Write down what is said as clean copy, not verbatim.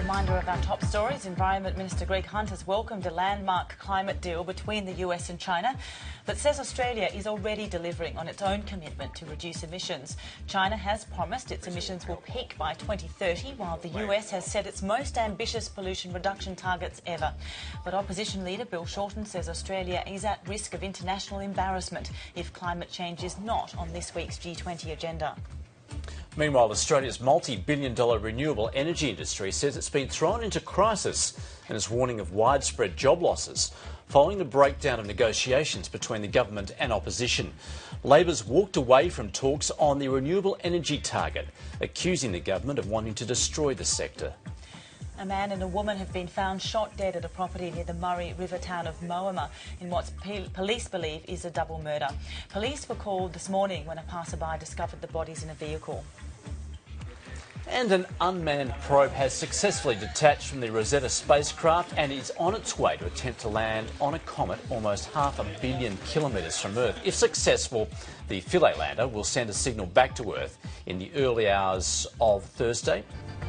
reminder of our top stories. Environment Minister Greg Hunt has welcomed a landmark climate deal between the US and China, but says Australia is already delivering on its own commitment to reduce emissions. China has promised its emissions will peak by 2030, while the US has set its most ambitious pollution reduction targets ever. But opposition leader Bill Shorten says Australia is at risk of international embarrassment if climate change is not on this week's G20 agenda. Meanwhile, Australia's multi-billion-dollar renewable energy industry says it's been thrown into crisis and is warning of widespread job losses following the breakdown of negotiations between the government and opposition. Labor's walked away from talks on the renewable energy target, accusing the government of wanting to destroy the sector. A man and a woman have been found shot dead at a property near the Murray River town of Moama in what police believe is a double murder. Police were called this morning when a passerby discovered the bodies in a vehicle. And an unmanned probe has successfully detached from the Rosetta spacecraft and is on its way to attempt to land on a comet almost 500 million kilometres from Earth. If successful, the Philae lander will send a signal back to Earth in the early hours of Thursday.